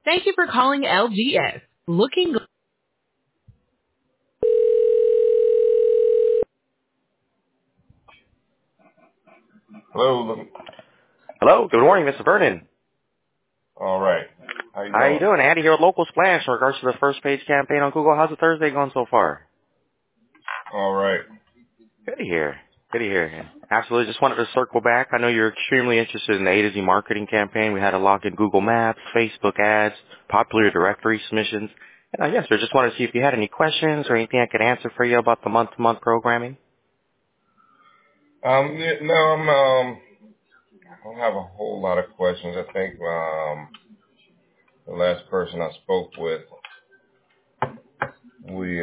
Thank you for calling LGS. Looking. Hello. Hello, good morning, Mr. Vernon. All right. How you How you doing? doing? Andy here with Local Splash in regards to the first page campaign on Google. How's the Thursday going so far? All right. Good to hear. Good to hear. Absolutely. Just wanted to circle back. I know you're extremely interested in the A to Z marketing campaign. We had a log in Google Maps, Facebook ads, popular directory submissions. And yes, sir, just wanted to see if you had any questions or anything I could answer for you about the month-to-month programming. No, I don't have a whole lot of questions. I think the last person I spoke with, we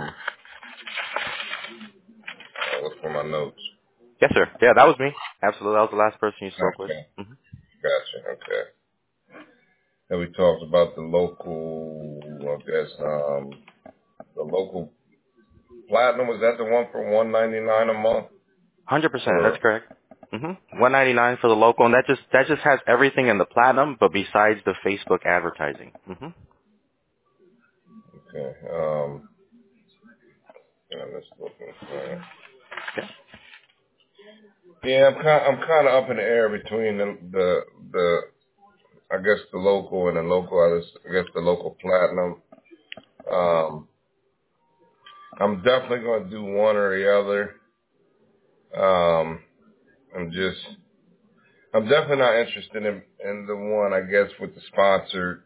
I look for my notes. Yes, sir. Yeah, that was me. Absolutely. That was the last person you spoke with. Okay. Mm-hmm. Gotcha. Okay. And we talked about the local, I guess, the local platinum. Was that the one for $199 a month? 100%. That's Or correct. $199 for the local, and that just has everything in the platinum, but besides the Facebook advertising. okay. Yeah, let's look at that. Okay. Yeah, I'm kind of up in the air between the I guess the local and the local. I guess the local platinum. I'm definitely going to do one or the other. I'm definitely not interested in the one. I guess with the sponsored.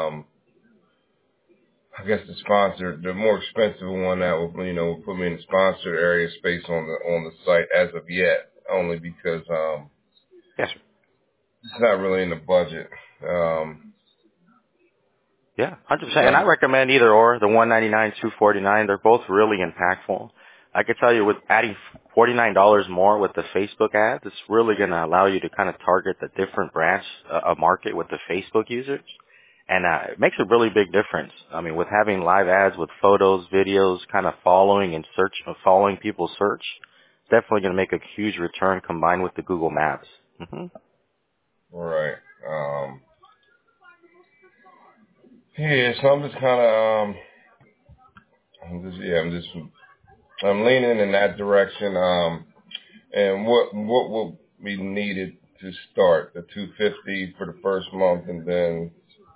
I guess the more expensive one that will will put me in the sponsored area space on the site as of yet, only because Yes, sir. it's not really in the budget. Yeah, 100%. So And I recommend either or, the 199, 249. They're both really impactful. I could tell you with adding $49 more with the Facebook ads, it's really going to allow you to kind of target the different branch of market with the Facebook users. And it makes a really big difference. I mean, with having live ads with photos, videos, kind of following people's search, it's definitely going to make a huge return combined with the Google Maps. all right. Yeah, so I'm just kind of I'm leaning in that direction. And what will be needed to start the 250 for the first month, and then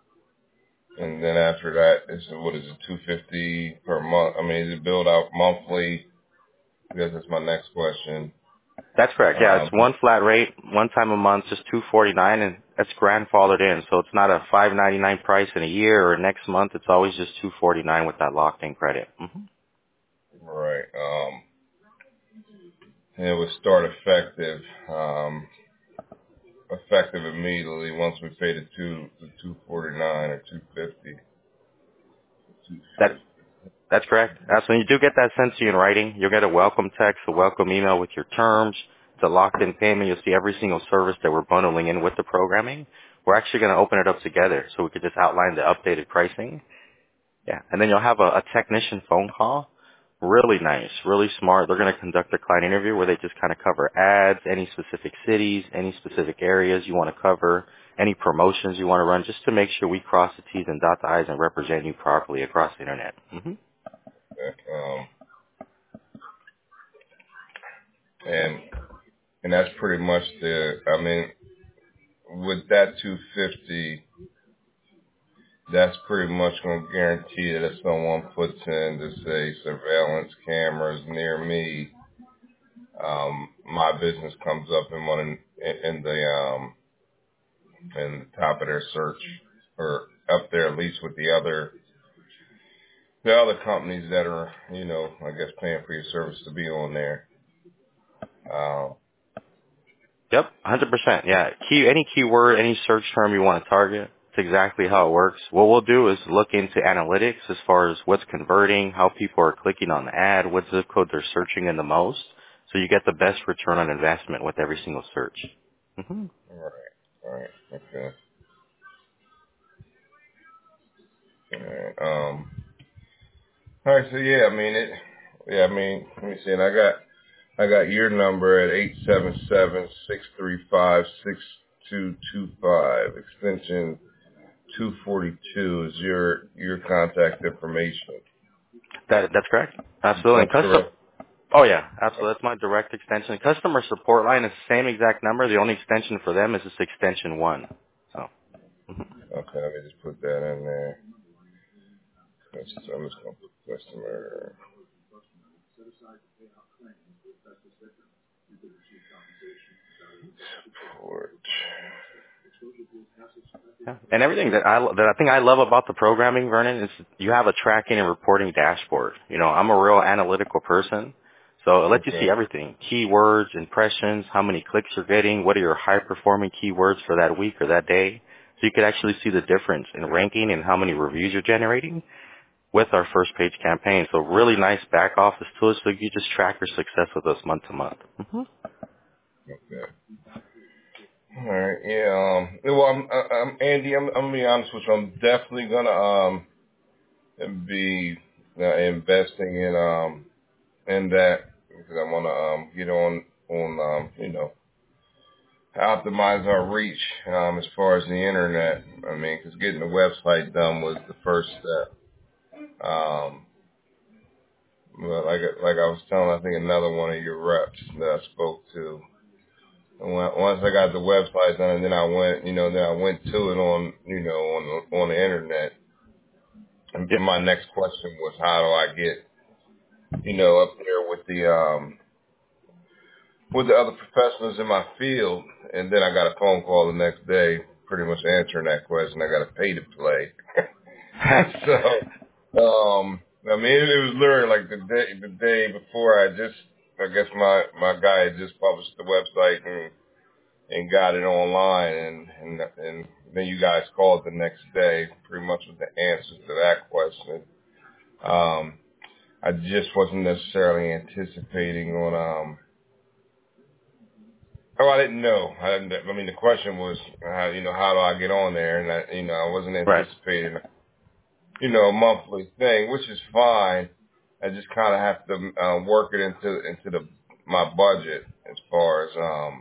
after that, what is it, 250 per month? I mean, is it billed out monthly? I guess that's my next question. That's correct. Yeah, it's one flat rate, one time a month, just $249, and that's grandfathered in. So it's not a $599 price in a year or next month. It's always just $249 with that locked-in credit. Right. And it would start effective immediately once we pay the 249 or 250. That that's correct. So when you do get that sent to you in writing, you'll get a welcome text, a welcome email with your terms, the locked-in payment. You'll see every single service that we're bundling in with the programming. We're actually going to open it up together, so we could just outline the updated pricing. Yeah, and then you'll have a technician phone call. Really nice, really smart. They're going to conduct a client interview where they just kind of cover ads, any specific cities, any specific areas you want to cover, any promotions you want to run, just to make sure we cross the T's and dot the I's and represent you properly across the internet. And that's pretty much I mean, with that 250, that's pretty much going to guarantee that if someone puts in, to say, surveillance cameras near me, my business comes up in the top of their search, or up there at least with the other companies that are, I guess paying for your service to be on there. Yep, 100%. Yeah, any keyword, any search term you want to target, it's exactly how it works. What we'll do is look into analytics as far as what's converting, how people are clicking on the ad, what zip code they're searching in the most, so you get the best return on investment with every single search. All right, okay. All right, so yeah, I mean, let me see, and I got your number at 877-635-6225, extension 242 is your contact information. That's correct. Absolutely. That's correct. Oh yeah, absolutely. That's my direct extension. Customer support line is the same exact number. The only extension for them is this extension 1. So. Okay, let me just put that in there. I'm just going to put customer support. Yeah. And everything that I think I love about the programming, Vernon, is you have a tracking and reporting dashboard. You know, I'm a real analytical person, so it lets you see everything: keywords, impressions, how many clicks you're getting, what are your high-performing keywords for that week or that day. So you could actually see the difference in ranking and how many reviews you're generating with our first page campaign. So really nice back office tools so you just track your success with us month to month. Mm-hmm. Okay. All right. Yeah. Well, I'm Andy. I'm gonna be honest with you. I'm definitely gonna be investing in that because I want to get on optimize our reach as far as the internet. I mean, because getting the website done was the first step. Well, like I was telling, I think another one of your reps that I spoke to. And once I got the website done, and then I went to it on the internet. And Yep. my next question was, how do I get, up there with the other professionals in my field? And then I got a phone call the next day, pretty much answering that question. I got to pay to play. So, I mean, it was literally like the day before I guess my guy had just published the website and got it online, and then you guys called the next day, pretty much with the answers to that question. I just wasn't necessarily anticipating on. I didn't know. I mean, the question was, how do I get on there? And I wasn't anticipating, a monthly thing, which is fine. I just kind of have to work it into my budget as far as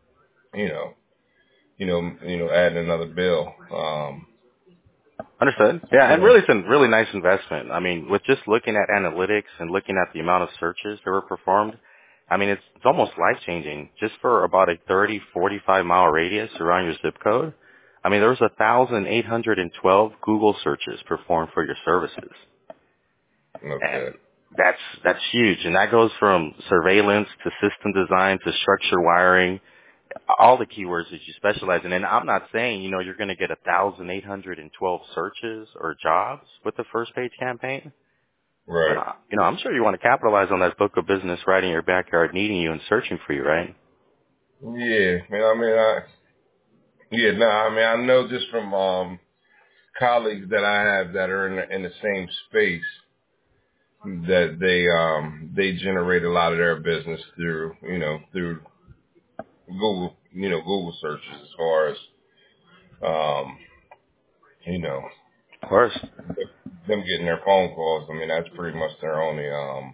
adding another bill. Understood. Yeah, and really it's a really nice investment. I mean, with just looking at analytics and looking at the amount of searches that were performed, I mean, it's almost life-changing. Just for about a 30, 45-mile radius around your zip code, I mean, there was 1,812 Google searches performed for your services. Okay. And that's huge. And that goes from surveillance to system design to structure wiring, all the keywords that you specialize in. And I'm not saying, you're going to get 1,812 searches or jobs with the first page campaign. Right. But, I'm sure you want to capitalize on that book of business right in your backyard needing you and searching for you, right? Yeah. I know just from colleagues that I have that are in the same space that they generate a lot of their business through Google, Google searches as far as, Of course. them getting their phone calls. I mean, that's pretty much their only,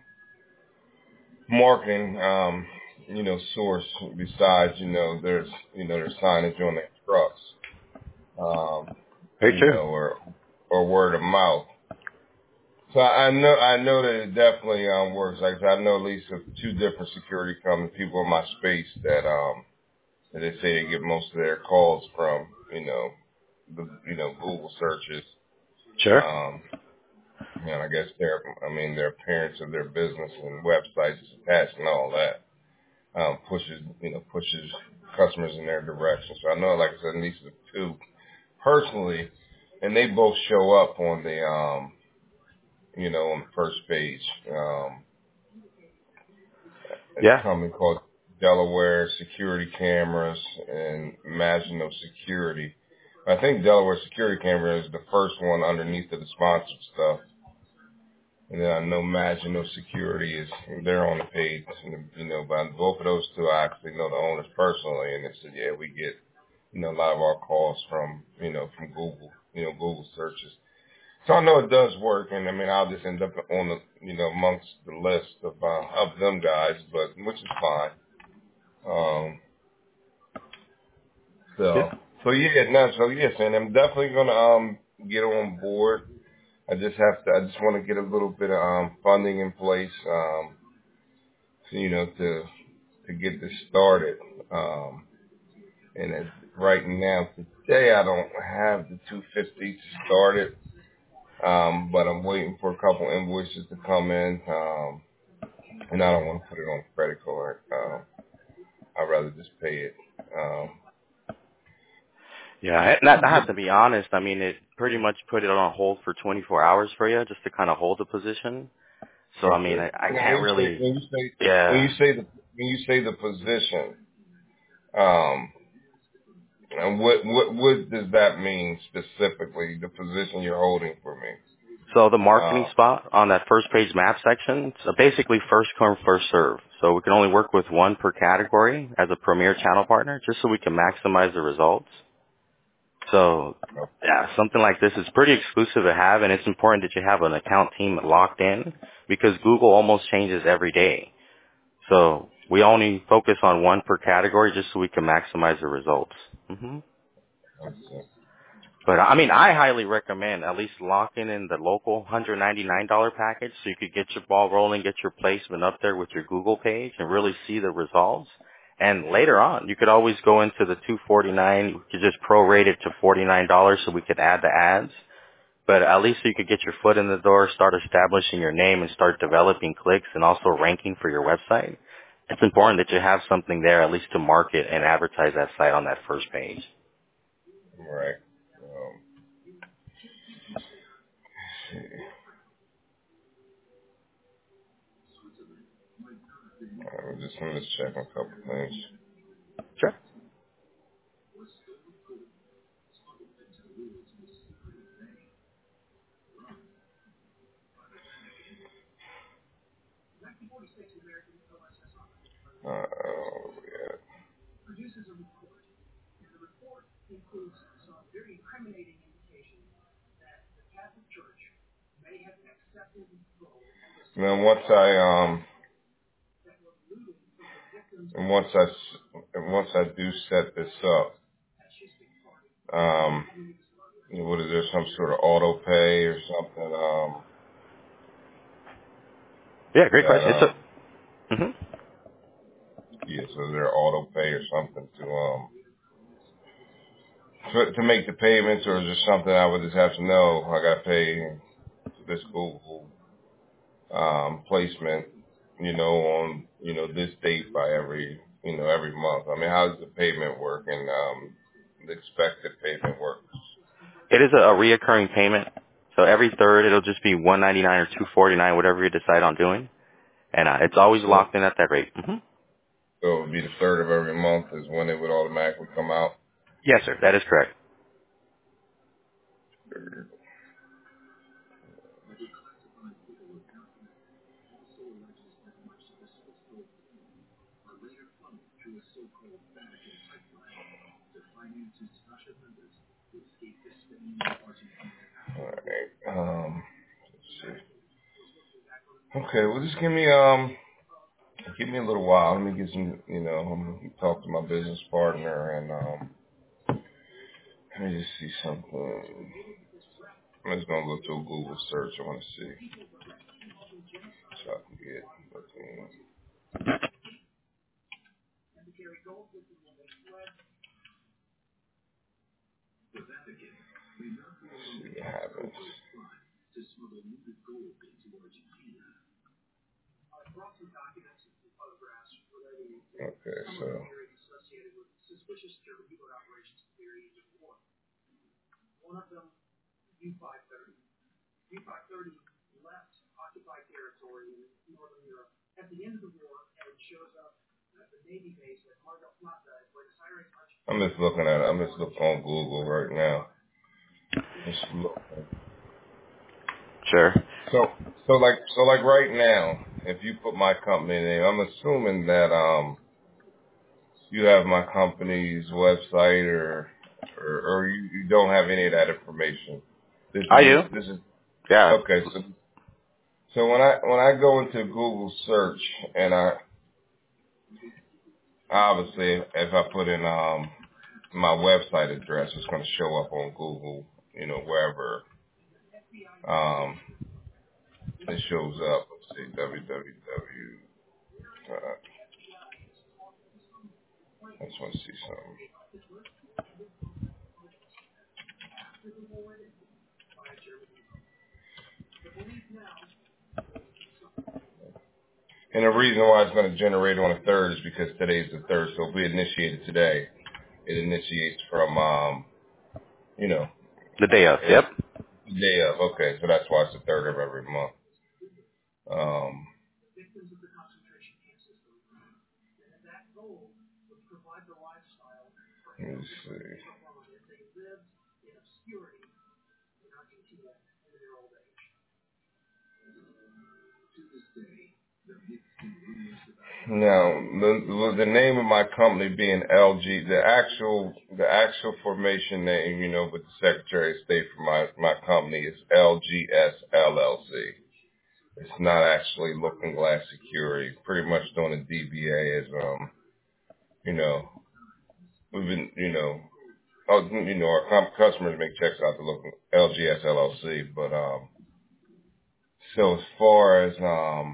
marketing, source besides, there's signage on their trucks, Very true. or word of mouth. So I know that it definitely, works. Like I said, I know at least of 2 different security company people in my space that they say they get most of their calls from, Google searches. Sure. And I guess their appearance of their business and websites attached and all that, pushes customers in their direction. So I know, like I said, at least the 2 personally, and they both show up on the, on the first page. A company called Delaware Security Cameras and Magino Security. I think Delaware Security Camera is the first one underneath of the sponsored stuff. And then I know Magino Security they're on the page, but both of those 2, I actually know the owners personally, and they said, yeah, we get, a lot of our calls from Google, Google searches. So I know it does work, and I mean, I'll just end up on the, amongst the list of them guys, but which is fine. Son, I'm definitely gonna get on board. I just want to get a little bit of funding in place, to get this started. And right now, today, I don't have the 250 to start it, but I'm waiting for a couple invoices to come in, and I don't want to put it on credit card. I'd rather just pay it. Yeah, and I have to be honest. I mean, it pretty much put it on hold for 24 hours for you just to kind of hold the position. So, I mean, Okay. I can't really, When yeah. you say the position, and what does that mean specifically? The position you're holding for me. So the marketing spot on that first page map section, so basically first come, first serve. So we can only work with one per category as a premier channel partner just so we can maximize the results. So yeah, something like this is pretty exclusive to have, and it's important that you have an account team locked in because Google almost changes every day. So we only focus on one per category just so we can maximize the results. But I mean, I highly recommend at least locking in the local $199 package so you could get your ball rolling, get your placement up there with your Google page and really see the results. And later on, you could always go into the $249. You could just prorate it to $49 so we could add the ads. But at least so you could get your foot in the door, start establishing your name and start developing clicks and also ranking for your website. It's important that you have something there at least to market and advertise that site on that first page. Right. I'm just checking a couple things. Sure. Yeah. Now once I do set this up, what is there, some sort of auto pay or something? Yeah, great question. Yeah, so is there auto pay or something to make the payments, or is there something I would just have to know? I got to pay this Google placement, on this date by every month. I mean, how does the payment work and the expected payment work? It is a reoccurring payment. So every third, it'll just be $199 or $249, whatever you decide on doing. And it's always locked in at that rate. So it would be the third of every month is when it would automatically come out? Yes, sir. That is correct. All right. Let's see. Okay, well, just give me a little while. Let me get some, I'm gonna talk to my business partner and let me just see something. I'm just gonna go to a Google search. I want to see so I can get see what happens. Okay, so I'm just looking on Google right now. Just looking. Sure. So like right now, if you put my company name, I'm assuming that you have my company's website or you don't have any of that information. I do. This is Yeah. okay. So when I go into Google search and I obviously if I put in my website address is going to show up on Google, wherever it shows up. Let's see, www. I just want to see something. And the reason why it's going to generate on the 3rd is because today's the 3rd. So if we initiate it today, it initiates from, The day of. Yep. The day of. Okay, so that's why it's the 3rd of every month. Let me see. Now, the name of my company being LG, the actual formation name, with the Secretary of State for my company is LGS LLC. It's not actually Looking Glass Security. Pretty much doing a DBA is, we've been, our customers make checks out to Looking LGS LLC, but so as far as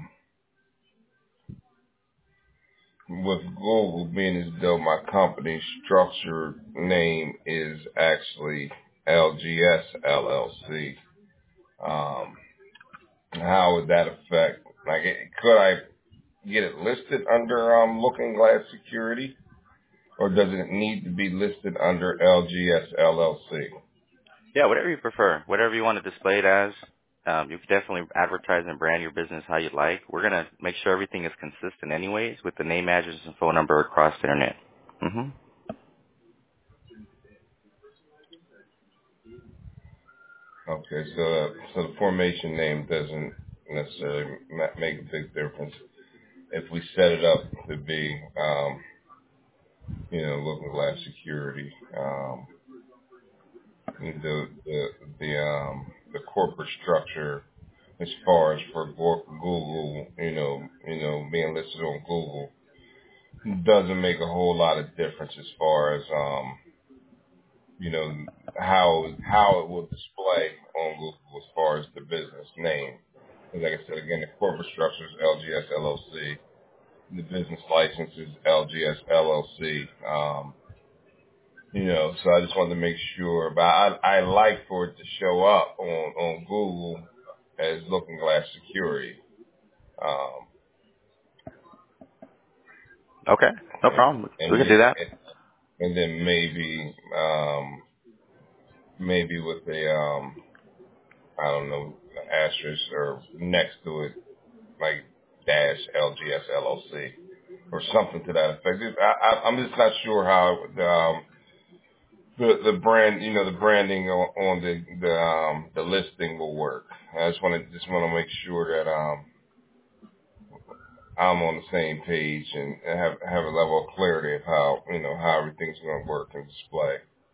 with Google being as though my company's structure name is actually LGS LLC, how would that affect? Could I get it listed under Looking Glass Security, or does it need to be listed under LGS LLC? Yeah, whatever you prefer, whatever you want to display it as. You can definitely advertise and brand your business how you like. We're going to make sure everything is consistent anyways with the name, address, and phone number across the internet. Mm-hmm. Okay, so the formation name doesn't necessarily make a big difference. If we set it up to be, Looking Glass Security, the corporate structure as far as for Google, being listed on Google doesn't make a whole lot of difference as far as, how it will display on Google as far as the business name. And like I said, again, the corporate structure is LGS LLC. The business license is LGS LLC. So I just wanted to make sure, but I like for it to show up on Google as Looking Glass Security. Okay, no problem. We can do that. And then maybe with a, I don't know, asterisk or next to it, like dash LGS LLC or something to that effect. I'm just not sure how the brand, the branding on the listing will work. I just want to make sure that I'm on the same page and have a level of clarity of how how everything's going to work and display.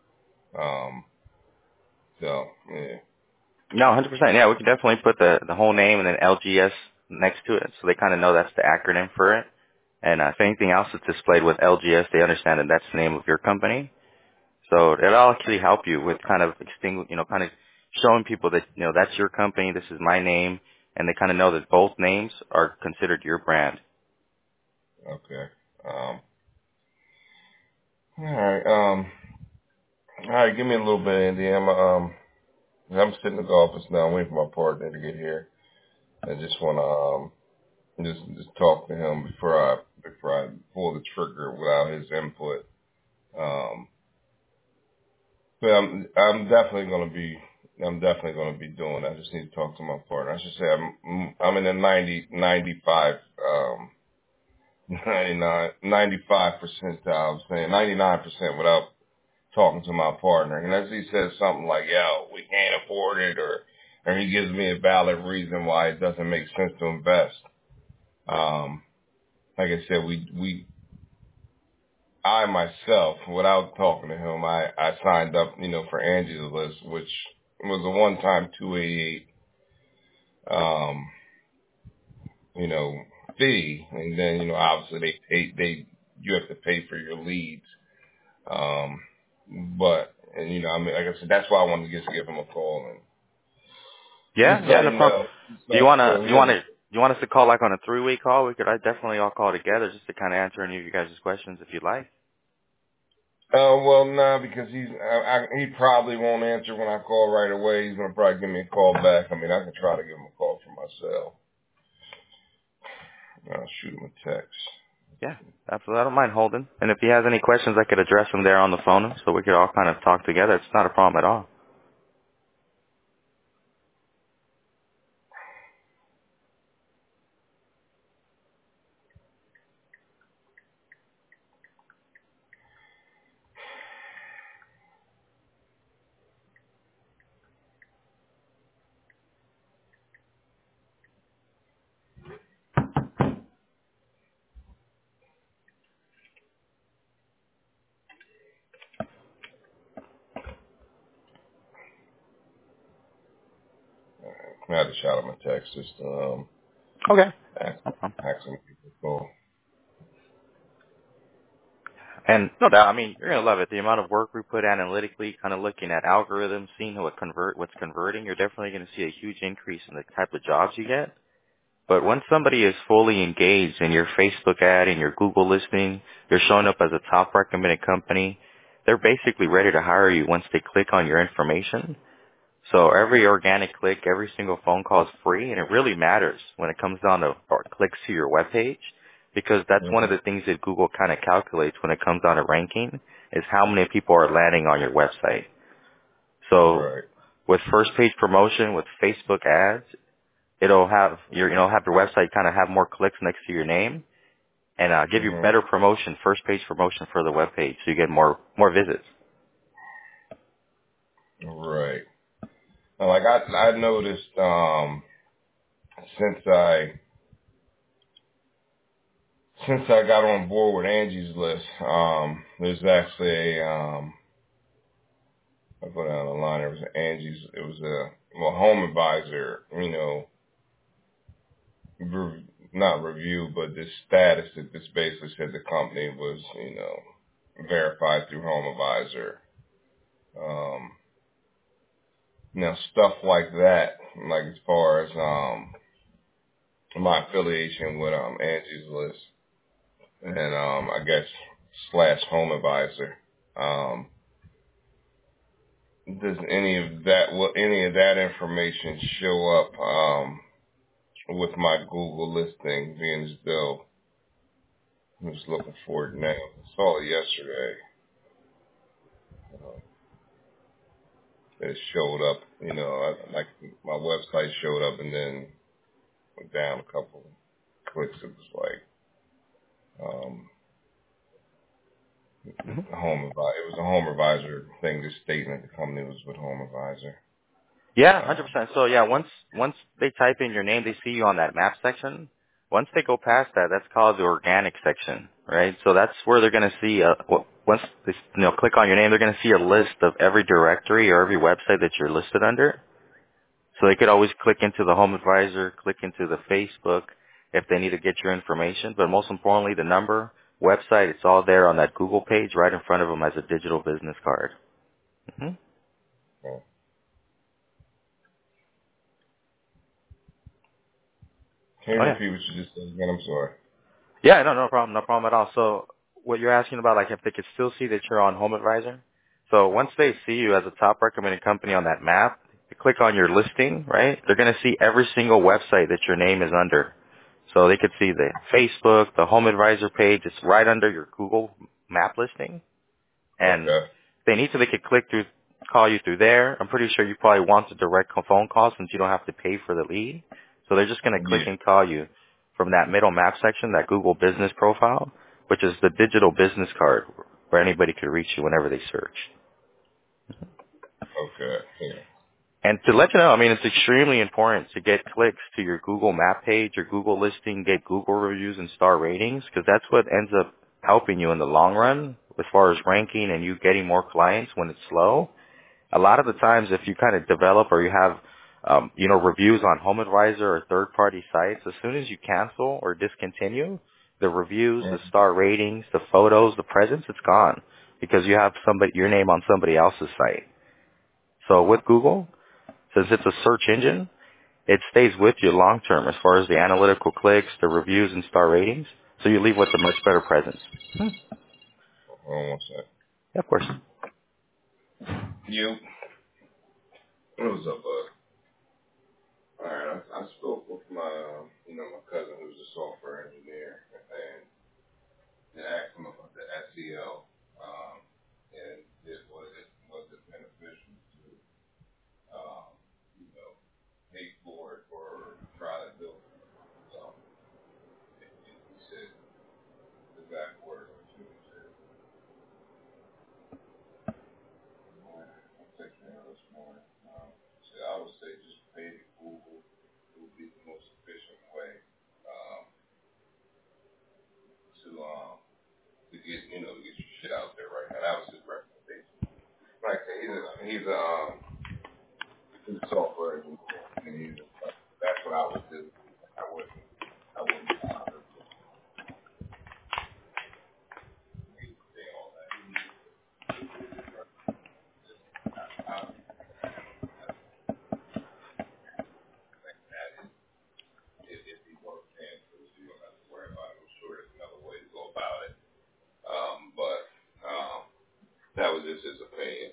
So yeah. No, 100%. Yeah, we can definitely put the whole name and then LGS next to it, so they kind of know that's the acronym for it. And if anything else is displayed with LGS, they understand that that's the name of your company. So it'll actually help you with kind of kind of showing people that, that's your company, this is my name, and they kind of know that both names are considered your brand. Okay. All right. All right. Give me a little bit, Andy. I'm sitting in the office now, waiting for my partner to get here. I just want to just talk to him before I pull the trigger without his input. But I'm definitely going to be doing it. I just need to talk to my partner. I should say I'm in the 95 percentile. I'm saying 99% without talking to my partner. Unless he says something like, yo, we can't afford it, or he gives me a valid reason why it doesn't make sense to invest. Like I said, I myself, without talking to him, I signed up, for Angie's List, which was a one-time $288, fee. And then, obviously you have to pay for your leads. But, and you know, I mean, like I said, that's why I wanted to just give him a call and just Yeah, let no him problem. know. Do you So, wanna so you wanna you want us to call like on a 3-way call? We could I definitely all call together just to kind of answer any of you guys' questions if you'd like. well, no, because he probably won't answer when I call right away. He's gonna probably give me a call back. I mean, I can try to give him a call from my cell. I'll shoot him a text. Yeah, absolutely. I don't mind holding. And if he has any questions, I could address them there on the phone, so we could all kind of talk together. It's not a problem at all. I had to shout him a text just to Okay. ask, No problem. ask him to call. And no doubt, I mean, you're gonna love it. The amount of work we put analytically, kind of looking at algorithms, seeing what's converting, you're definitely gonna see a huge increase in the type of jobs you get. But once somebody is fully engaged in your Facebook ad and your Google listing, you're showing up as a top recommended company, they're basically ready to hire you once they click on your information. So every organic click, every single phone call is free, and it really matters when it comes down to or clicks to your webpage, because that's one of the things that Google kind of calculates when it comes down to ranking, is how many people are landing on your website. So Right. with first page promotion, with Facebook ads, it'll have have your website kind of have more clicks next to your name, and give you better promotion, first page promotion for the webpage, so you get more visits. Right. Like I noticed since I got on board with Angie's List, there's actually I go down the line. It was a home advisor, not review, but this status that this basically said the company was, verified through Home Advisor. Now stuff like that, like as far as my affiliation with Angie's List and I guess / Home Advisor. Does will any of that information show up with my Google listing, being as though I'm just looking for it now? I saw it yesterday. It showed up, like my website showed up and then went down a couple clicks. It was like Mhm. It was a Home Advisor thing, just stating that the company was with Home Advisor. Yeah, 100%. So yeah, once they type in your name, they see you on that map section. Once they go past that, that's called the organic section, right? So that's where they're going to see once they click on your name, they're going to see a list of every directory or every website that you're listed under. So they could always click into the Home Advisor, click into the Facebook if they need to get your information. But most importantly, the number, website, it's all there on that Google page right in front of them as a digital business card. Hmm. So, can you Oh yeah. repeat what you just said again? I'm sorry. Yeah, no problem, no problem at all. So what you're asking about, like if they could still see that you're on Home Advisor. So once they see you as a top recommended company on that map, you click on your listing, right? They're going to see every single website that your name is under. So they could see the Facebook, the Home Advisor page. It's right under your Google map listing. And Okay. if they need to, they could call you through there. I'm pretty sure you probably want a direct phone call since you don't have to pay for the lead. So they're just going to click Yeah. and call you from that middle map section, that Google business profile, which is the digital business card where anybody could reach you whenever they search. Okay. Yeah. And to let you know, I mean, it's extremely important to get clicks to your Google map page, your Google listing, get Google reviews and star ratings, because that's what ends up helping you in the long run as far as ranking and you getting more clients when it's slow. A lot of the times if you kind of develop or you have, reviews on Home Advisor or third-party sites, as soon as you cancel or discontinue, the reviews, the star ratings, the photos, the presence, it's gone. because you have your name on somebody else's site. So with Google, since it's a search engine, it stays with you long term as far as the analytical clicks, the reviews, and star ratings. So you leave with a much better presence. Hold on one sec. Yeah, of course. You. What was up, bud? All right, I spoke with my cousin who's a software engineer, and asked him about the SEO, and was it beneficial to, pay for it or try to do it? So, he said the exact word or two. He said, I texted him this morning. He said, I would say just pay to Google. It would be the most efficient way to get your shit out there right now. That was his recommendation. Like I said, he's a software engineer, and that's what I would do. I wouldn't bother with anything, all that. I think that if he works in, so you don't have to worry about it. I'm sure there's another way to go about it. But that was just his opinion.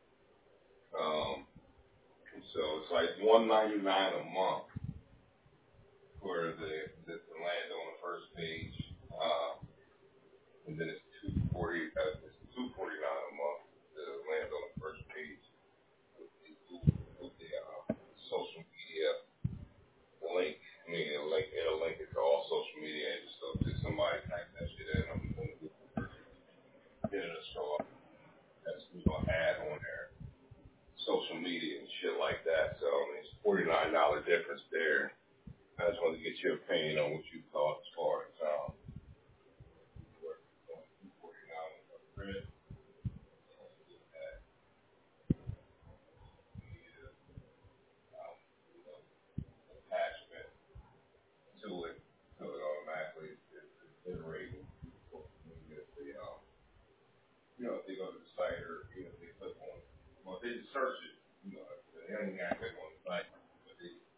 So it's like $199 a month for the land on the first page, and then it's $249 a month the land on the first page with the social media link. I mean, it'll link it to all social media and stuff. If somebody type that shit in, I'm going to get it to show up. That's add on there. Social media and shit like that. So it's $49 difference there. I just wanted to get your opinion on what you thought as far as $249 attachment to it, so it automatically is generating. If they go to the site or if they click on, well, if they just search it, they don't even have to click on the site, but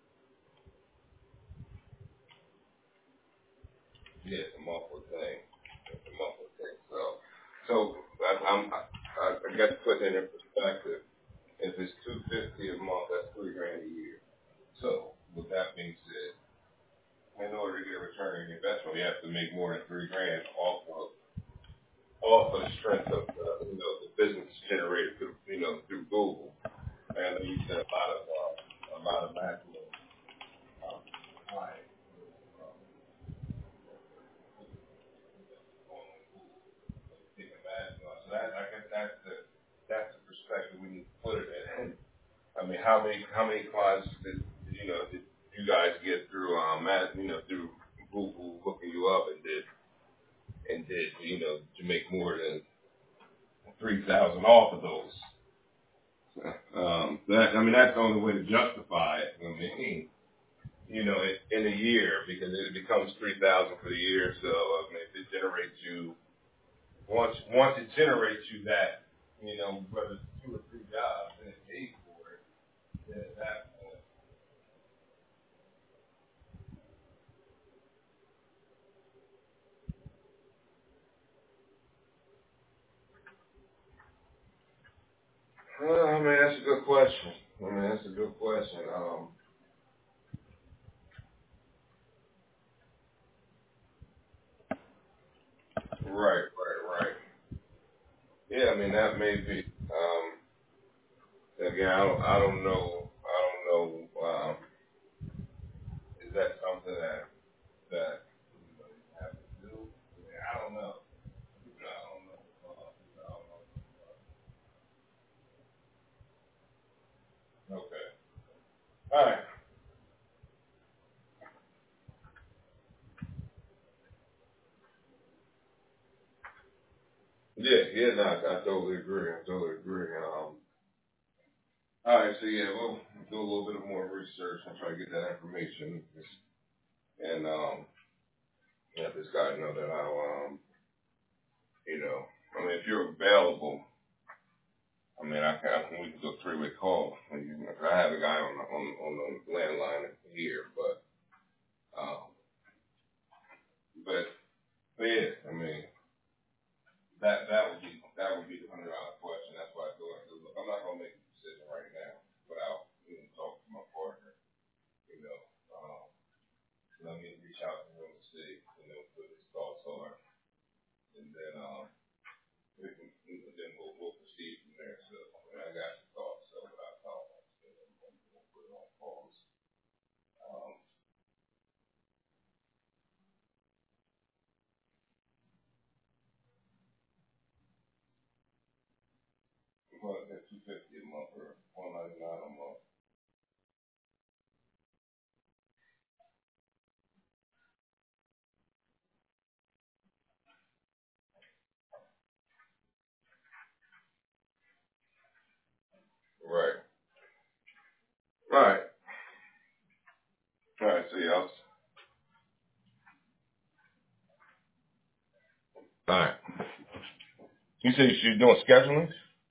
it's a monthly thing. It's a monthly thing. So I guess to put that in perspective, if it's $250 a month, that's $3,000 a year. So with that being said, in order to get a return on your investment, we have to make more than $3,000 off of the strength of the business generated through through Google. And you said a lot of macro clients. So I guess that's the perspective we need to put it in. I mean, how many clients did you guys get through through Google looking you up and did to make more than 3,000 off of those? That's the only way to justify it. I mean, in a year, because it becomes 3,000 for the year. So if it generates you once it generates you that, whether it's 2 or 3 jobs and it pays for it, then at that point. Well, that's a good question. That's a good question. Right. Yeah, that may be. Again, I don't know. Is that something that you have to do? I don't know. Okay. All right. Yeah, no, I totally agree. All right, so yeah, we'll do a little bit of more research and try to get that information, and let this guy know that I'll, I mean, if you're available, I mean, we can do a 3-way call. I have a guy on the landline here, but yeah, I mean, that would be the $100 question. That's why I feel like I'm not gonna make a decision right now without talking to my partner. Let me reach out to him and see, what his thoughts are, and then we'll proceed from there. So I got some thoughts, so without talking, we'll put it on pause. Well, that's $250 a month or $199 a month. Right. All right. All right. So y'all. All right. You said you're doing scheduling?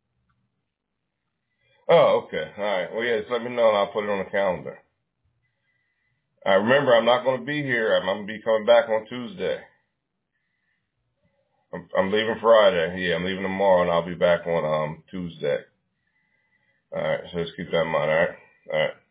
Oh, okay. All right. Well, yeah, just let me know and I'll put it on the calendar. I remember I'm not going to be here. I'm going to be coming back on Tuesday. I'm leaving Friday. Yeah, I'm leaving tomorrow and I'll be back on Tuesday. All right. So just keep that in mind. All right. All right.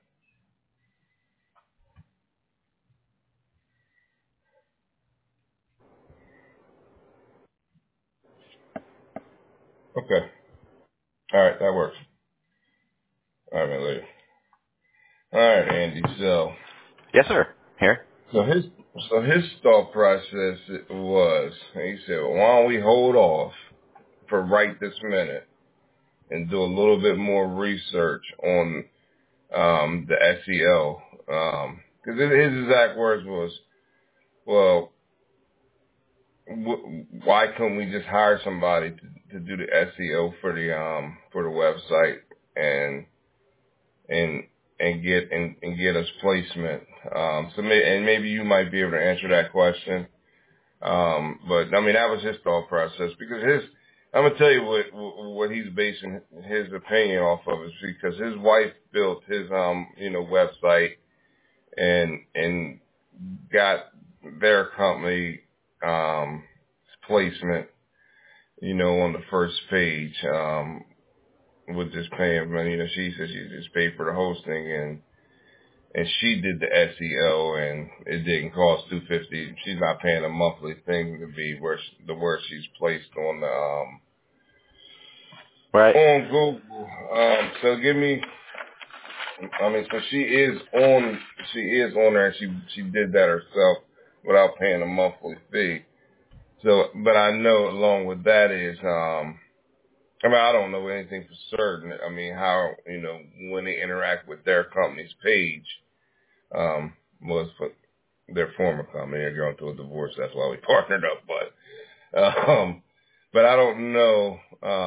Okay. All right. That works. All right, man. Later. All right, Andy. Yes, sir. Here. So his thought process was, he said, well, why don't we hold off for right this minute and do a little bit more research on the SEO. Because his exact words was, well, why couldn't we just hire somebody to do the SEO for the website and get us placement? Maybe you might be able to answer that question. But I mean, that was his thought process because I'm gonna tell you what he's basing his opinion off of is because his wife built his website and got their company placement on the first page with just paying money. She said she just paid for the hosting and she did the SEO and it didn't cost $250. She's not paying a monthly thing to be where she's placed on the Right. on Google. So so she is on there and she did that herself without paying a monthly fee. So, but I know along with that is, I don't know anything for certain. I mean, how, when they interact with their company's page, was for their former company. They're going through a divorce. That's why we partnered up. But I don't know,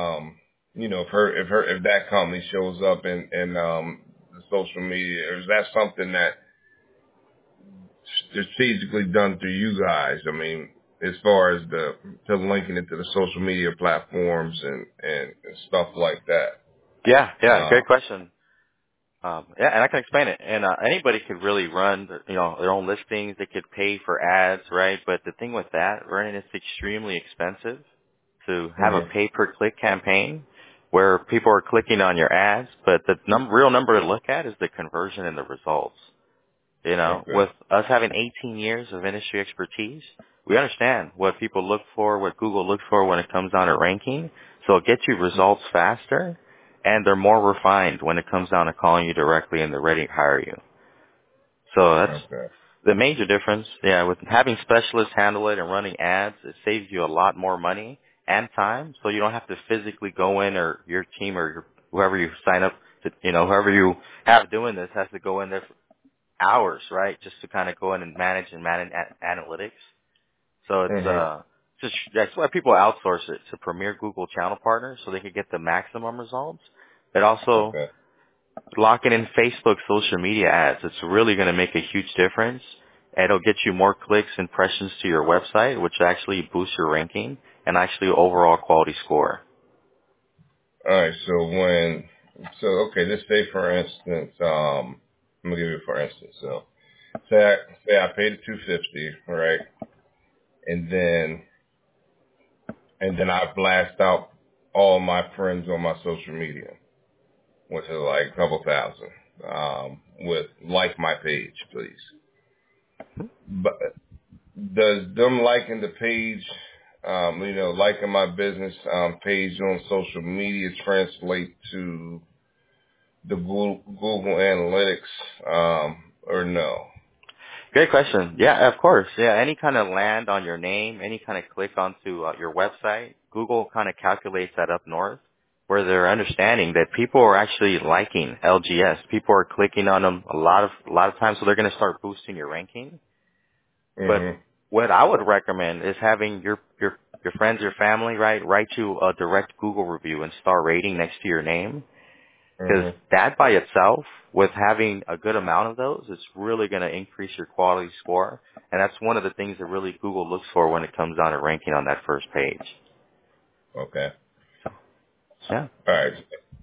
if that company shows up in the social media, or is that something that strategically done through you guys? I mean, as far as to linking it to the social media platforms and stuff like that. Yeah. Great question. And I can explain it. And anybody could really run, their own listings. They could pay for ads, right? But the thing with that, Vernon, it's extremely expensive to have a pay-per-click campaign where people are clicking on your ads. But the real number to look at is the conversion and the results. With us having 18 years of industry expertise, we understand what people look for, what Google looks for when it comes down to ranking. So it gets you results faster, and they're more refined when it comes down to calling you directly and they're ready to hire you. So that's the major difference. Yeah, with having specialists handle it and running ads, it saves you a lot more money and time, so you don't have to physically go in, or your team or whoever you sign up to, whoever you have doing this has to go in there for hours, right, just to kind of go in and manage analytics. So it's that's why people outsource it to premier Google channel partners so they can get the maximum results. But also locking in Facebook social media ads, it's really going to make a huge difference. And it'll get you more clicks, impressions to your website, which actually boosts your ranking and actually overall quality score. All right. Okay, let's say for instance, I'm gonna give you for instance. So say I paid the $250, right? And then I blast out all my friends on my social media, which is like a couple thousand, with like my page, please. But does them liking the page, liking my business page on social media translate to the Google Analytics, or no? Great question. Yeah, of course. Yeah, any kind of land on your name, any kind of click onto your website, Google kind of calculates that up north, where they're understanding that people are actually liking LGS. People are clicking on them a lot of times, so they're going to start boosting your ranking. But what I would recommend is having your friends, your family, right, write you a direct Google review and star rating next to your name. Because that by itself, with having a good amount of those, it's really going to increase your quality score. And that's one of the things that really Google looks for when it comes down to ranking on that first page. Okay. Yeah. All right.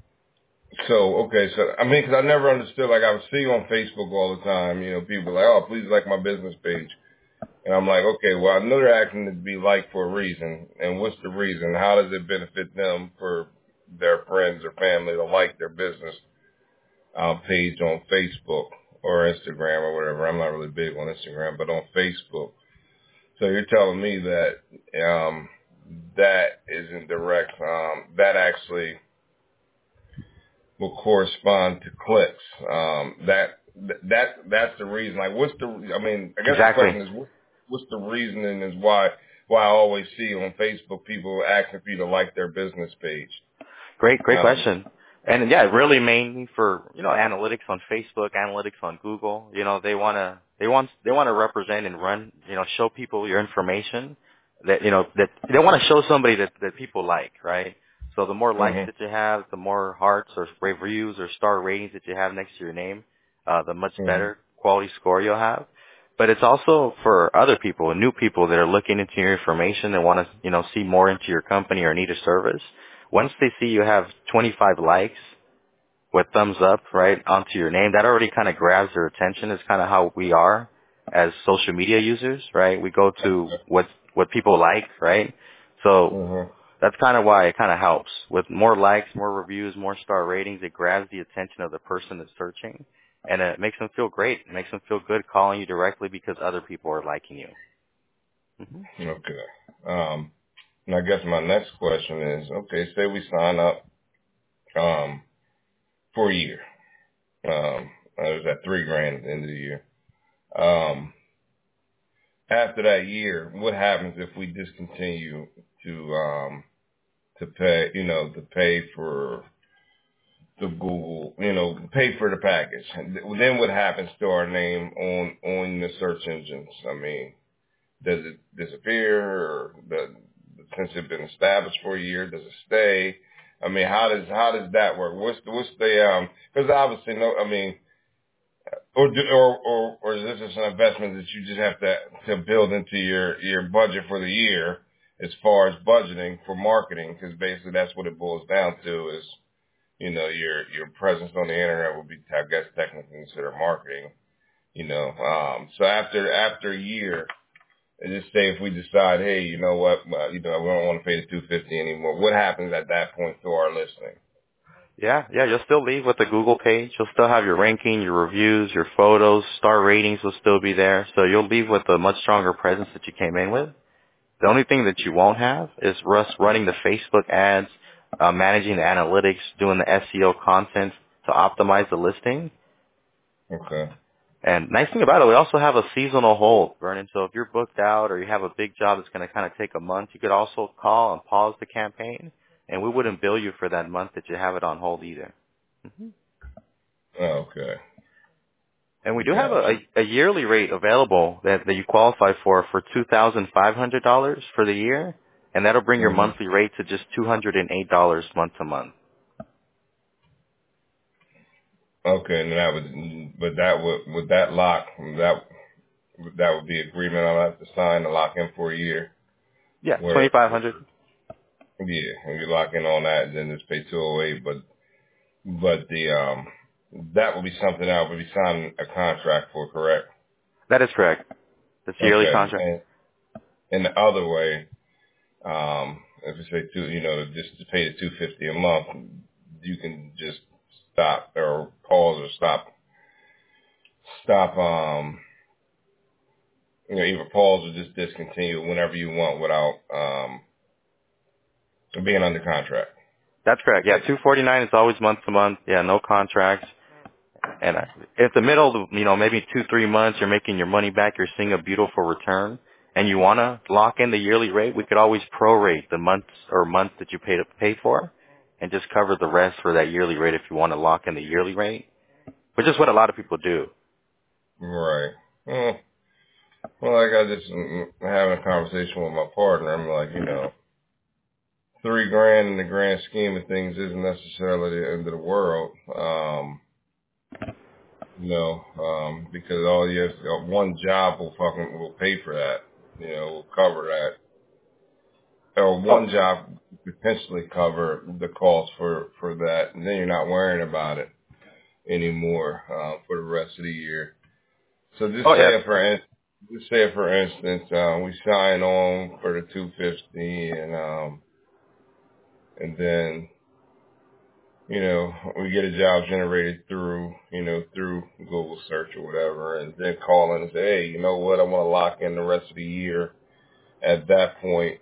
So I mean, because I never understood, like I would see on Facebook all the time, people like, oh, please like my business page. And I'm like, okay, well, I know they're asking it to be liked for a reason. And what's the reason? How does it benefit them for their friends or family to like their business page on Facebook or Instagram or whatever? I'm not really big on Instagram, but on Facebook. So you're telling me that that isn't direct, that actually will correspond to clicks. That's the reason. Like, I guess Exactly. the question is, what's the reasoning is why I always see on Facebook people asking for you to like their business page? Great question. And yeah, really mainly for, analytics on Facebook, analytics on Google. They want to represent and run, show people your information that, that they want to show somebody that people like, right? So the more likes that you have, the more hearts or reviews or star ratings that you have next to your name, the much better quality score you'll have. But it's also for other people, new people that are looking into your information and want to, see more into your company or need a service. Once they see you have 25 likes with thumbs up, right, onto your name, that already kind of grabs their attention. It's kind of how we are as social media users, right? We go to what people like, right? So that's kind of why it kind of helps. With more likes, more reviews, more star ratings, it grabs the attention of the person that's searching, and it makes them feel great. It makes them feel good calling you directly because other people are liking you. Okay. And I guess my next question is, okay, say we sign up for a year. I was at $3,000 at the end of the year. After that year, what happens if we discontinue to pay, to pay for the Google, pay for the package? Then what happens to our name on the search engines? I mean, does it disappear, or since it's been established for a year, does it stay? I mean, how does that work? What's the because obviously or is this just an investment that you just have to build into your budget for the year as far as budgeting for marketing? Because basically that's what it boils down to is, your presence on the internet would be, I guess, technically considered marketing. So after a year, and just say if we decide, hey, you know what, we don't want to pay the $250 anymore. What happens at that point to our listing? Yeah, you'll still leave with the Google page. You'll still have your ranking, your reviews, your photos, star ratings will still be there. So you'll leave with a much stronger presence that you came in with. The only thing that you won't have is us running the Facebook ads, managing the analytics, doing the SEO content to optimize the listing. Okay. And nice thing about it, we also have a seasonal hold, Vernon. So if you're booked out or you have a big job that's going to kind of take a month, you could also call and pause the campaign, and we wouldn't bill you for that month that you have it on hold either. Okay. And we do have a yearly rate available that you qualify for $2,500 for the year, and that'll bring your monthly rate to just $208 month to month. Okay, and would that would be agreement I'll have to sign to lock in for a year? Yeah, Where, $2,500. yeah, and you lock in on that, and then just pay 208. But the that would be something I would be signing a contract for, correct? That is correct. It's a yearly Okay. contract. And the other way, if you say just to pay the $250 a month, you can just stop or pause or stop, either pause or just discontinue whenever you want without, being under contract. That's correct. Yeah, $249 is always month to month. Yeah, no contracts. And if the middle of, maybe 2-3 months, you're making your money back, you're seeing a beautiful return, and you want to lock in the yearly rate, we could always prorate the months that you pay for and just cover the rest for that yearly rate if you want to lock in the yearly rate, which is what a lot of people do. Right. Well, like I just having a conversation with my partner, I'm like, $3,000 in the grand scheme of things isn't necessarily the end of the world. Because all you have, one job will pay for that, will cover that. Or one job could potentially cover the cost for that, and then you're not worrying about it anymore, for the rest of the year. So just say for instance, we sign on for the 250 and then, we get a job generated through Google search or whatever, and then call in and say, hey, you know what? I want to lock in the rest of the year. At that point,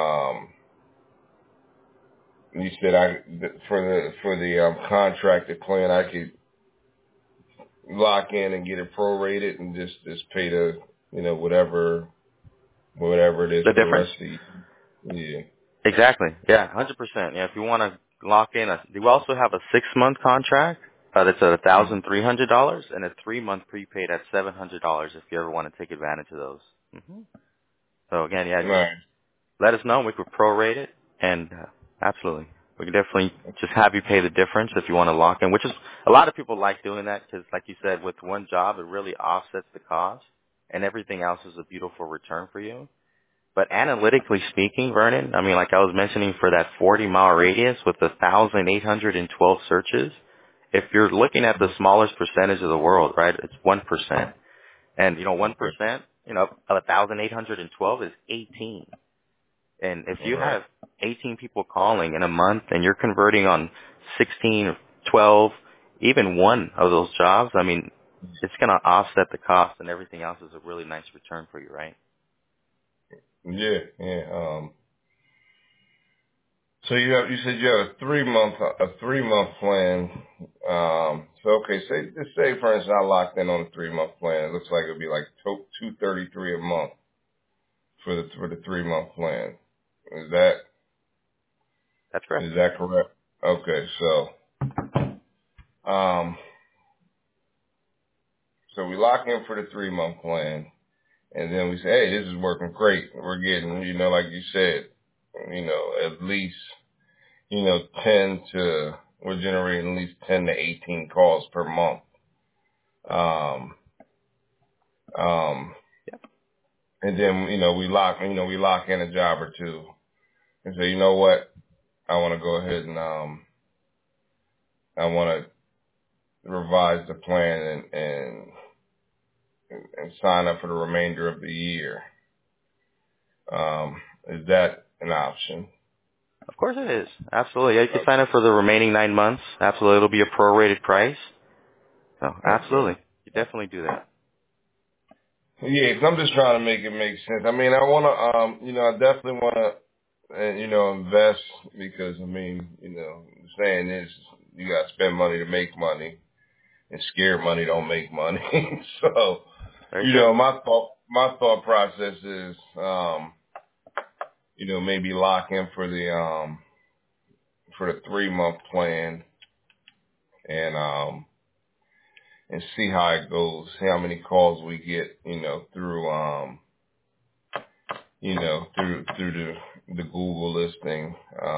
you said for the contracted plan, I could lock in and get it prorated and just pay the, whatever it is The for the difference. rest of the year. Yeah. Exactly. Yeah, 100%. Yeah, if you want to lock in, we also have a 6-month contract that's at $1,300 and a 3-month prepaid at $700 if you ever want to take advantage of those. Mm-hmm. So again, yeah, Right. let us know. We could prorate it, and absolutely, we can definitely just have you pay the difference if you want to lock in. Which is a lot of people like doing that because, like you said, with one job, it really offsets the cost, and everything else is a beautiful return for you. But analytically speaking, Vernon, I mean, like I was mentioning, for that 40-mile radius with 1,812 searches, if you're looking at the smallest percentage of the world, right, it's 1%. And, 1%, of 1,812 is 18. And if you have 18 people calling in a month and you're converting on 16, 12, even one of those jobs, I mean, it's going to offset the cost, and everything else is a really nice return for you, right? Yeah, yeah. So you said you have a 3-month plan. So okay, say for instance I locked in on a 3-month plan. It looks like it'd be like $233 a month for the 3-month plan. That's correct. Is that correct? Okay, so we lock in for the 3-month plan, and then we say, hey, this is working great. We're getting, like you said, at least, we're generating at least 10 to 18 calls per month. And then, we lock in a job or two and say, you know what? I want to go ahead and, I want to revise the plan and sign up for the remainder of the year. Is that an option? Of course it is. Absolutely. Yeah, you can sign up for the remaining 9 months. Absolutely. It'll be a prorated price. So, absolutely. You definitely do that. Yeah, 'cause I'm just trying to make it make sense. I mean, I want to, I definitely want to, invest because, I mean, the saying is you got to spend money to make money, and scared money don't make money. So, my thought process is, maybe lock in for the 3-month plan and see how it goes, see how many calls we get, through through the Google listing,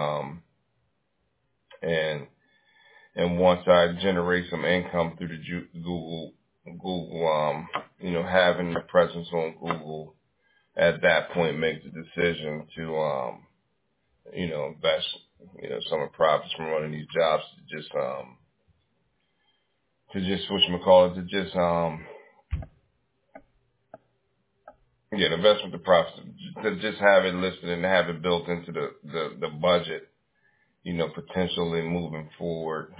and once I generate some income through the Google, having the presence on Google, at that point make the decision to, invest, some of the profits from running these jobs investment the profits, to just have it listed and have it built into the budget, potentially moving forward.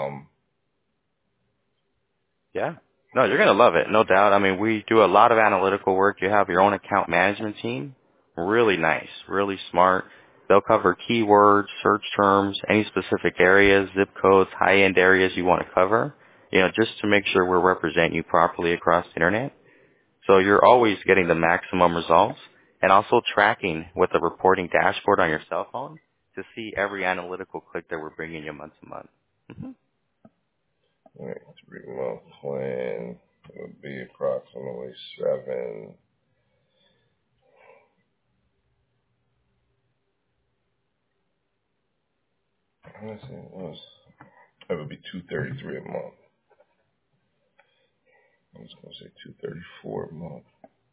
Yeah. No, you're going to love it, no doubt. I mean, we do a lot of analytical work. You have your own account management team. Really nice, really smart. They'll cover keywords, search terms, any specific areas, zip codes, high-end areas you want to cover, just to make sure we're representing you properly across the internet. So you're always getting the maximum results, and also tracking with the reporting dashboard on your cell phone to see every analytical click that we're bringing you month to month. Mm-hmm. All right, 3-month plan would be approximately 7. Let's see, that would be $233 a month. I'm just gonna say $234 a month.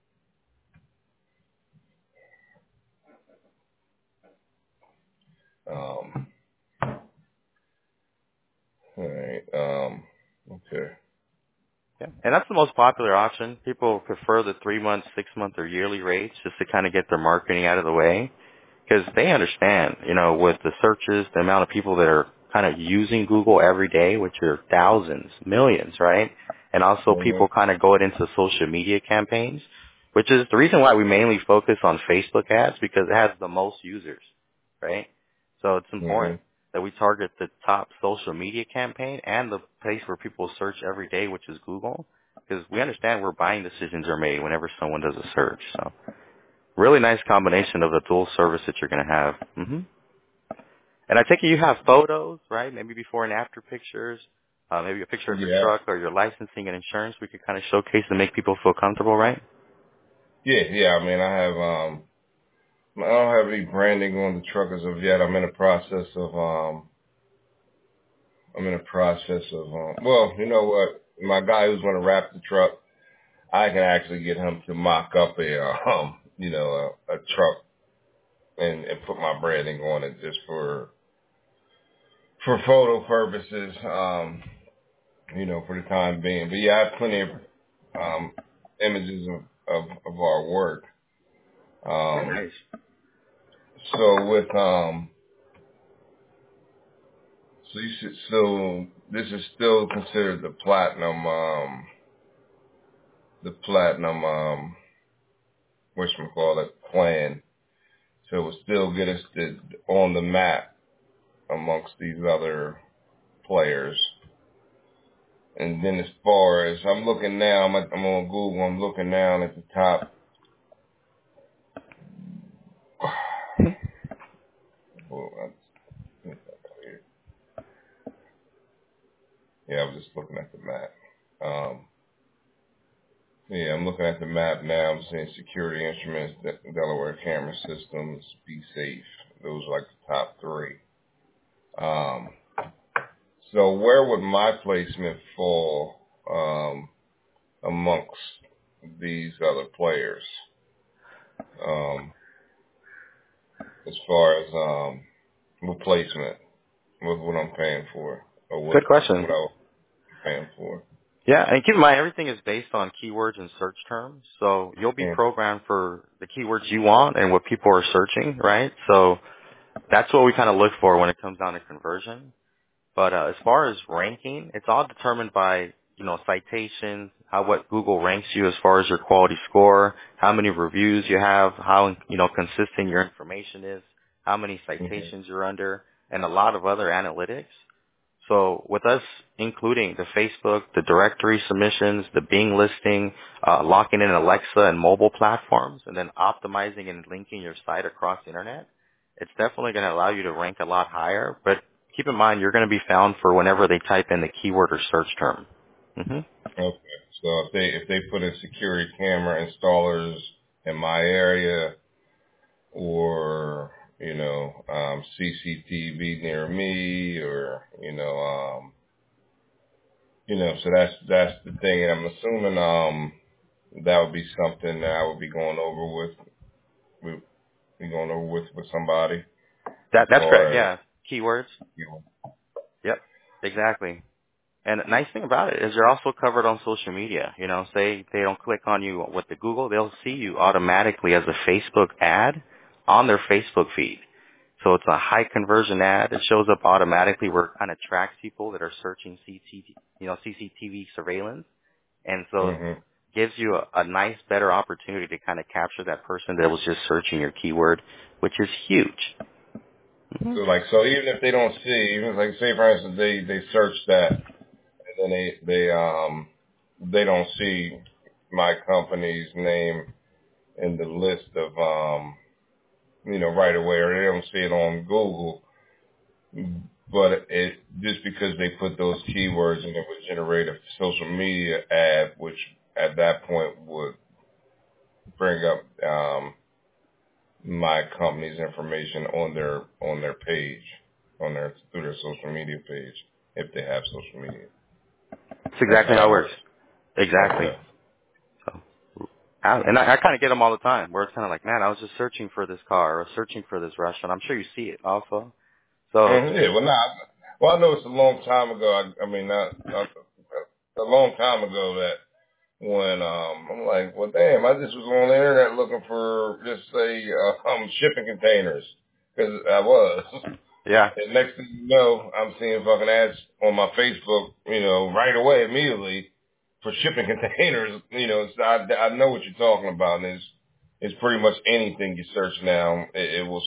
All right. Okay. Yeah. And that's the most popular option. People prefer the 3-month, 6-month, or yearly rates just to kind of get their marketing out of the way. Because they understand, with the searches, the amount of people that are kind of using Google every day, which are thousands, millions, right? And also people kind of going into social media campaigns, which is the reason why we mainly focus on Facebook ads, because it has the most users, right? So it's important that we target the top social media campaign and the place where people search every day, which is Google, because we understand where buying decisions are made whenever someone does a search. So really nice combination of the dual service that you're going to have. Mm-hmm. And I take it you have photos, right? Maybe before and after pictures, maybe a picture of your truck or your licensing and insurance we could kind of showcase to make people feel comfortable, right? Yeah. I mean, I don't have any branding on the truck as of yet. I'm in the process of, well, you know what? My guy who's going to wrap the truck, I can actually get him to mock up a truck and put my branding on it just for photo purposes, for the time being. But yeah, I have plenty of images of our work. Nice. So with so this is still considered the platinum plan. So it will still get us on the map amongst these other players. And then as far as I'm looking now, I'm on Google. I'm looking down at the top. Yeah, I was just looking at the map. I'm looking at the map now. I'm seeing security instruments, Delaware camera systems, Be Safe. Those are like the top 3. So where would my placement fall amongst these other players? As far as replacement with what I'm paying for, or what Good question. what I was paying for. Yeah, and keep in mind, everything is based on keywords and search terms. So you'll be programmed for the keywords you want and what people are searching, right? So that's what we kind of look for when it comes down to conversion. But as far as ranking, it's all determined by, citations, what Google ranks you as far as your quality score, how many reviews you have, how, consistent your information is, how many citations you're under, and a lot of other analytics. So with us including the Facebook, the directory submissions, the Bing listing, locking in Alexa and mobile platforms, and then optimizing and linking your site across the internet, it's definitely going to allow you to rank a lot higher. But keep in mind, you're going to be found for whenever they type in the keyword or search term. Mm-hmm. Okay. So if they put in security camera installers in my area, or CCTV near me, or so that's the thing. And I'm assuming that would be something that I would be going over with we going over with somebody as That's correct. far as Yeah. Keywords. you know. Yep. Exactly. And the nice thing about it is you're also covered on social media. Say they don't click on you with the Google, they'll see you automatically as a Facebook ad on their Facebook feed. So it's a high conversion ad. It shows up automatically where it kind of tracks people that are searching CCTV surveillance. And so it Mhm. gives you a nice, better opportunity to kind of capture that person that was just searching your keyword, which is huge. Mm-hmm. So even if they don't see, even like say for instance they search that and then they don't see my company's name in the list of right away, or they don't see it on Google, but it just because they put those keywords and it would generate a social media ad, which at that point would bring up my company's information on their page, through their social media page, if they have social media. That's That's exactly how how it it works. works. Exactly. Okay. So, I kind of get them all the time where it's kind of like, man, I was just searching for this car or searching for this restaurant. I'm sure you see it also. So, Yeah. Well, I know it's a long time ago. I mean, not a long time ago that when I'm like, well, damn, I just was on the internet looking for just say shipping containers because I was. yeah. And next thing you know, I'm seeing fucking ads on my Facebook, right away, immediately for shipping containers. So I know what you're talking about, and it's pretty much anything you search now. It will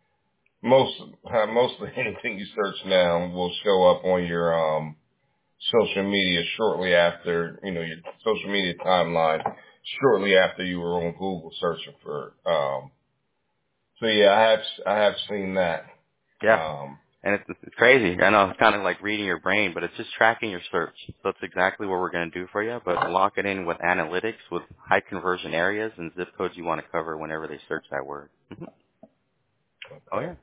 mostly anything you search now will show up on your social media shortly after, your social media timeline shortly after you were on Google searching for. So yeah, I have seen that. Yeah. And it's crazy. I know it's kind of like reading your brain, but it's just tracking your search. So it's exactly what we're going to do for you, but lock it in with analytics with high conversion areas and zip codes you want to cover whenever they search that word. Mm-hmm. Oh, Okay. yeah.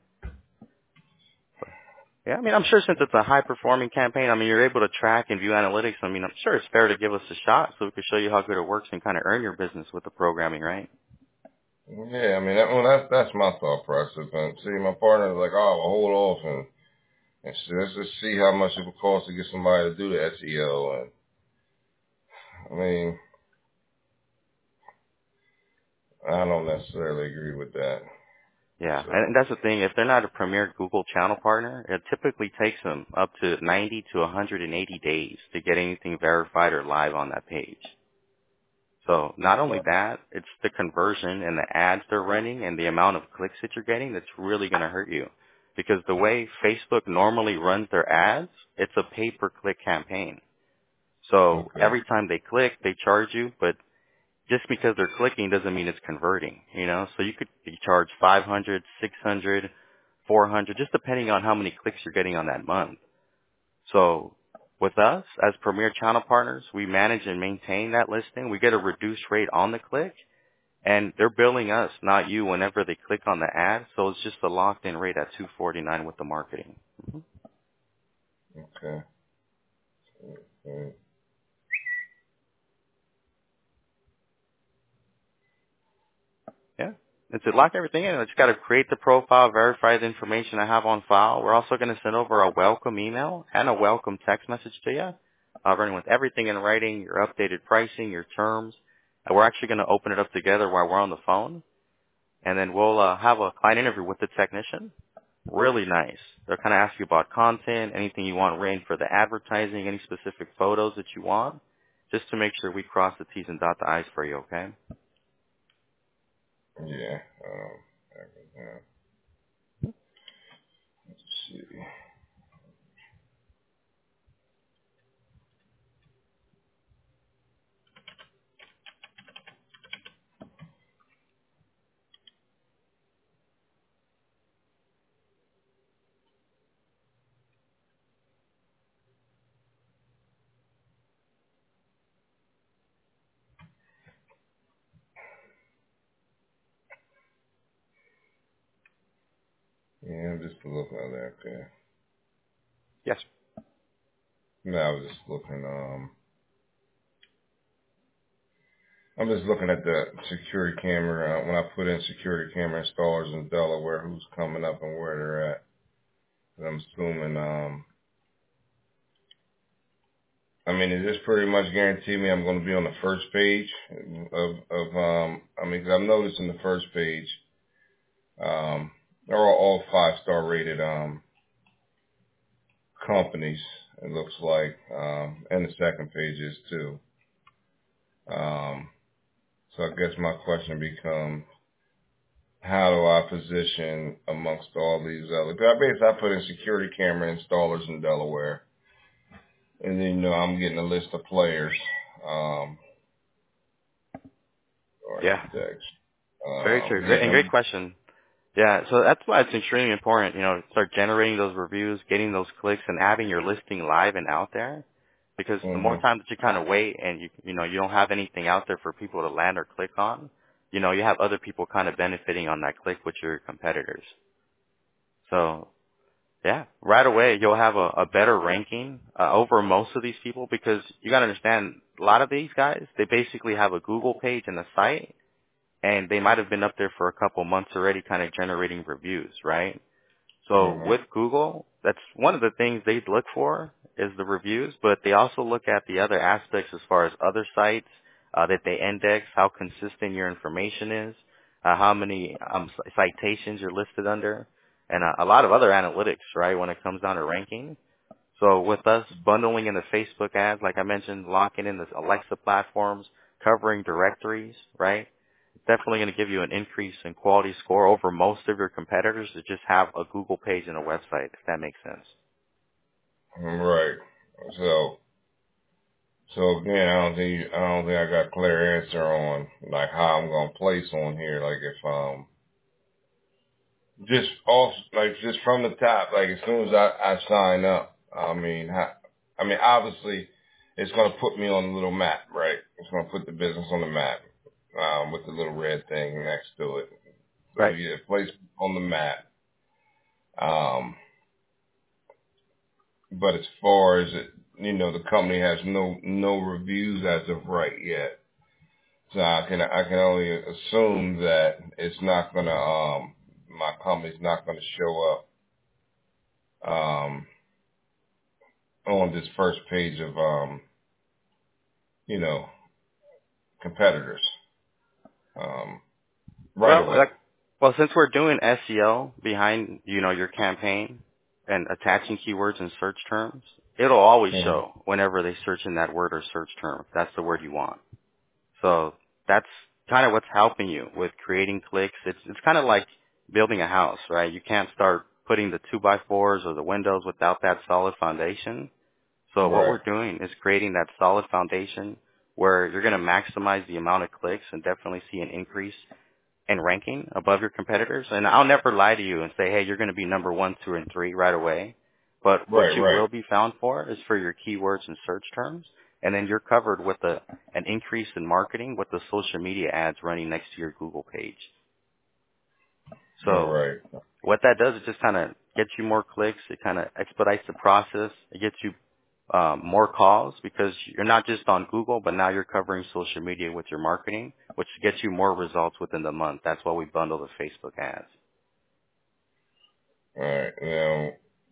Yeah, I mean, I'm sure since it's a high-performing campaign, I mean, you're able to track and view analytics. I mean, I'm sure it's fair to give us a shot so we can show you how good it works and kind of earn your business with the programming, right? Yeah, I mean, that's my thought process. And see, my partner was like, oh, well, hold off and let's just see how much it would cost to get somebody to do the SEO. And I mean, I don't necessarily agree with that. Yeah, and So, that's the thing. If they're not a premier Google channel partner, it typically takes them up to 90 to 180 days to get anything verified or live on that page. So not only that, it's the conversion and the ads they're running and the amount of clicks that you're getting that's really going to hurt you. Because the way Facebook normally runs their ads, it's a pay-per-click campaign. So okay, every time they click, they charge you, but just because they're clicking doesn't mean it's converting, So you could be charged 500, 600, 400, just depending on how many clicks you're getting on that month. So with us, as premier channel partners, we manage and maintain that listing. We get a reduced rate on the click, and they're billing us, not you, whenever they click on the ad. So it's just a locked-in rate at $249 with the marketing. Mm-hmm. okay. Mm. Yeah. And to lock everything in, I just got to create the profile, verify the information I have on file. We're also going to send over a welcome email and a welcome text message to you, running with everything in writing, your updated pricing, your terms. And we're actually going to open it up together while we're on the phone. And then we'll have a client interview with the technician. Really nice. They'll kind of ask you about content, anything you want written for the advertising, any specific photos that you want, just to make sure we cross the T's and dot the I's for you, okay? Yeah. Yeah. Let's see. Yeah, I'm just looking at that. Okay. Yes. No, I was just looking. I'm just looking at the security camera. When I put in security camera installers in Delaware, who's coming up and where they're at. I'm assuming, I mean, is this pretty much guarantee me I'm going to be on the first page I mean, 'cause I've noticed in the first page, they're all 5-star rated, companies, it looks like, and the second page is too. So I guess my question becomes, how do I position amongst all these other, I put in security camera installers in Delaware, and then, I'm getting a list of players, Yeah. architects, Very true. Great question. Yeah, so that's why it's extremely important, start generating those reviews, getting those clicks, and having your listing live and out there. Because the more time that you kind of wait and you don't have anything out there for people to land or click on, you have other people kind of benefiting on that click with your competitors. So, yeah, right away you'll have a better ranking over most of these people, because you got to understand, a lot of these guys, they basically have a Google page and a site, and they might have been up there for a couple months already kind of generating reviews, right? So with Google, that's one of the things they look for is the reviews, but they also look at the other aspects as far as other sites that they index, how consistent your information is, how many citations you're listed under, and a lot of other analytics, right, when it comes down to ranking. So with us bundling in the Facebook ads, like I mentioned, locking in the Alexa platforms, covering directories, right? It's definitely going to give you an increase in quality score over most of your competitors that just have a Google page and a website, if that makes sense. Right. So again, I don't think I got a clear answer on like how I'm gonna place on here. Like if just from the top, like as soon as I sign up, I mean obviously it's gonna put me on the little map, right? It's gonna put the business on the map, with the little red thing next to it. So Right. yeah, place on the map. But as far as it, the company has no reviews as of right yet. So I can only assume that it's not gonna, my company's not gonna show up, on this first page of, competitors, right away. Well, since we're doing SEO behind, your campaign and attaching keywords and search terms, it'll always show whenever they search in that word or search term, if that's the word you want. So that's kind of what's helping you with creating clicks. It's kind of like building a house, right? You can't start putting the 2x4s or the windows without that solid foundation. So what we're doing is creating that solid foundation where you're going to maximize the amount of clicks and definitely see an increase in ranking above your competitors. And I'll never lie to you and say, hey, you're going to be number 1, 2, and 3 right away. But what you will be found for is for your keywords and search terms. And then you're covered with an increase in marketing with the social media ads running next to your Google page. So what that does is just kind of gets you more clicks. It kind of expedites the process. It gets you more calls because you're not just on Google, but now you're covering social media with your marketing, which gets you more results within the month. That's why we bundle the Facebook ads. All right. Now,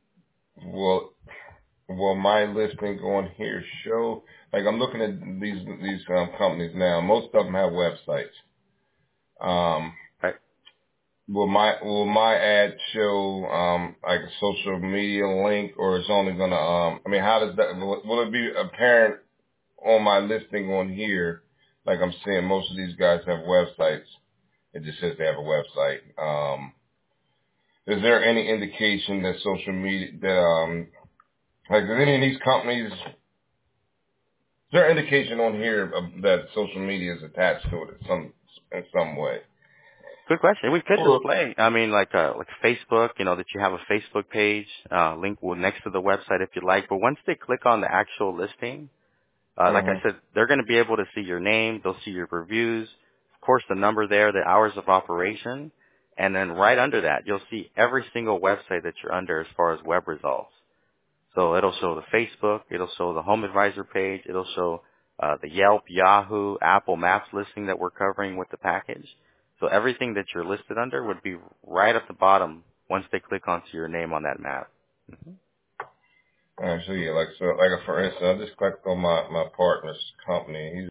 will my listing on here show? Like I'm looking at these companies now. Most of them have websites. Right. Will my ad show like a social media link, or it's only gonna how does that? Will it be apparent on my listing on here? Like I'm seeing most of these guys have websites. It just says they have a website. Is there any indication that social media that like is any of these companies? Is there indication on here that social media is attached to it in some way? Good question. We could display, like Facebook, that you have a Facebook page, link next to the website if you like. But once they click on the actual listing, like I said, they're going to be able to see your name. They'll see your reviews, of course, the number there, the hours of operation. And then right under that, you'll see every single website that you're under as far as web results. So it'll show the Facebook, it'll show the Home Advisor page, it'll show the Yelp, Yahoo, Apple Maps listing that we're covering with the package. So everything that you're listed under would be right at the bottom once they click onto your name on that map. Mm-hmm. Actually, yeah, like for instance, I just clicked on my partner's company. He's